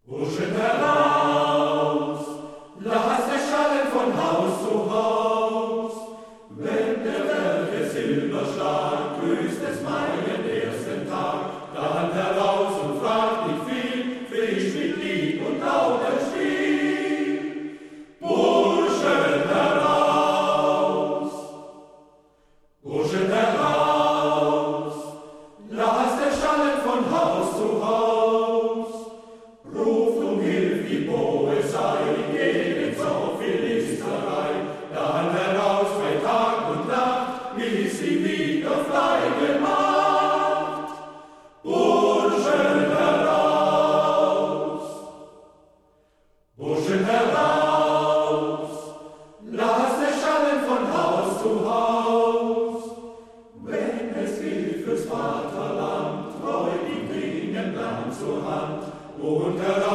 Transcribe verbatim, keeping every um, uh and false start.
Huschen heraus, lasst es schallen von Haus zu Haus. Wenn der welke Silberschlag grüßt es meinen ersten Tag, dann heraus und fragt nicht viel, frisch mit Lied und lautem Spiel. Burschen heraus, Burschen heraus, lasst es schallen von Haus zu Haus. Ruft um Hilf die Poesie gegen so viel Listerei, dann heraus bei Tag und Nacht, bis sie wieder frei gemacht. Burschen heraus, Burschen heraus, lasst es schallen von Haus zu Haus. Wenn es gilt fürs Vaterland, treu die Klingen lang zur Hand und heraus.